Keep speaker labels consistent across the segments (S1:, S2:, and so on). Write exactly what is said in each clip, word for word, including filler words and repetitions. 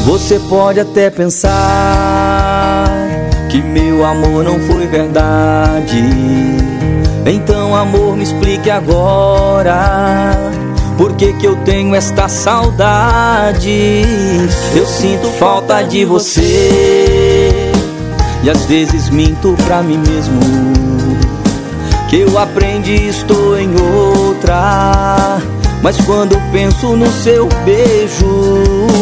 S1: Você pode até pensar que meu amor não foi verdade. Então, amor, me explique agora por que que eu tenho esta saudade. Eu sinto falta de você e às vezes minto pra mim mesmo que eu aprendi e estou em outra. Mas quando penso no seu beijo,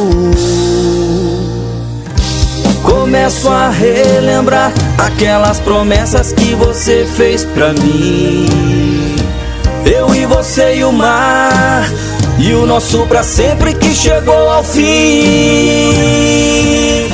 S1: começo a relembrar aquelas promessas que você fez pra mim. Eu e você e o mar, e o nosso pra sempre que chegou ao fim.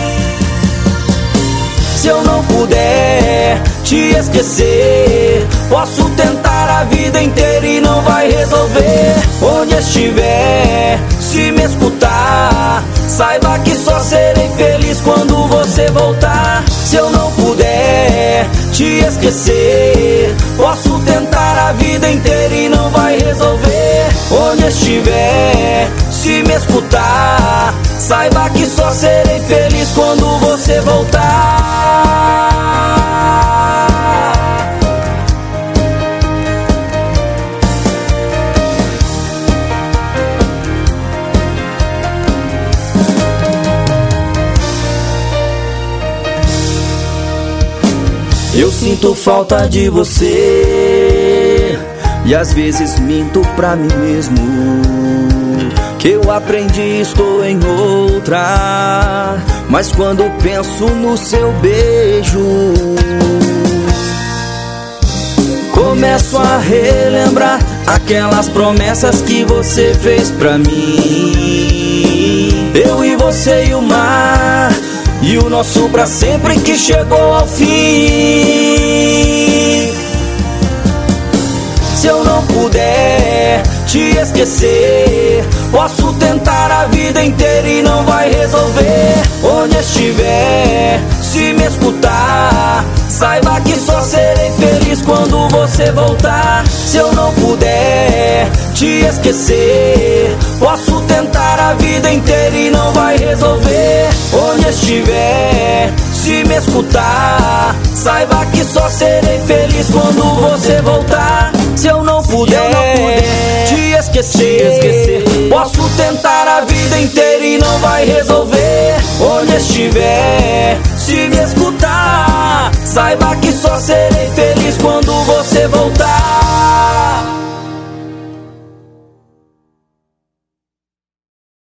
S1: Se eu não puder te esquecer, posso tentar a vida inteira e não vai resolver. Onde estiver, se me escutar, saiba que só serei feliz quando você voltar. Se eu não puder te esquecer, posso tentar a vida inteira e não vai resolver. Onde estiver, se me escutar, saiba que só serei feliz quando você voltar. Eu sinto falta de você e às vezes minto pra mim mesmo que eu aprendi e estou em outra. Mas quando penso no seu beijo, começo a relembrar aquelas promessas que você fez pra mim. Eu e você e o mar, e o nosso pra sempre que chegou ao fim. Se eu não puder te esquecer, posso tentar a vida inteira e não vai resolver. Onde estiver, se me escutar, saiba que só serei feliz quando você voltar. Se eu não puder te esquecer, posso tentar a vida inteira e não vai resolver. Onde estiver, se me escutar, saiba que só serei feliz quando você voltar. Se eu não puder, eu não puder te esquecer, te esquecer, posso tentar a vida inteira e não vai resolver. Onde estiver, se me escutar, saiba que só serei feliz quando você voltar.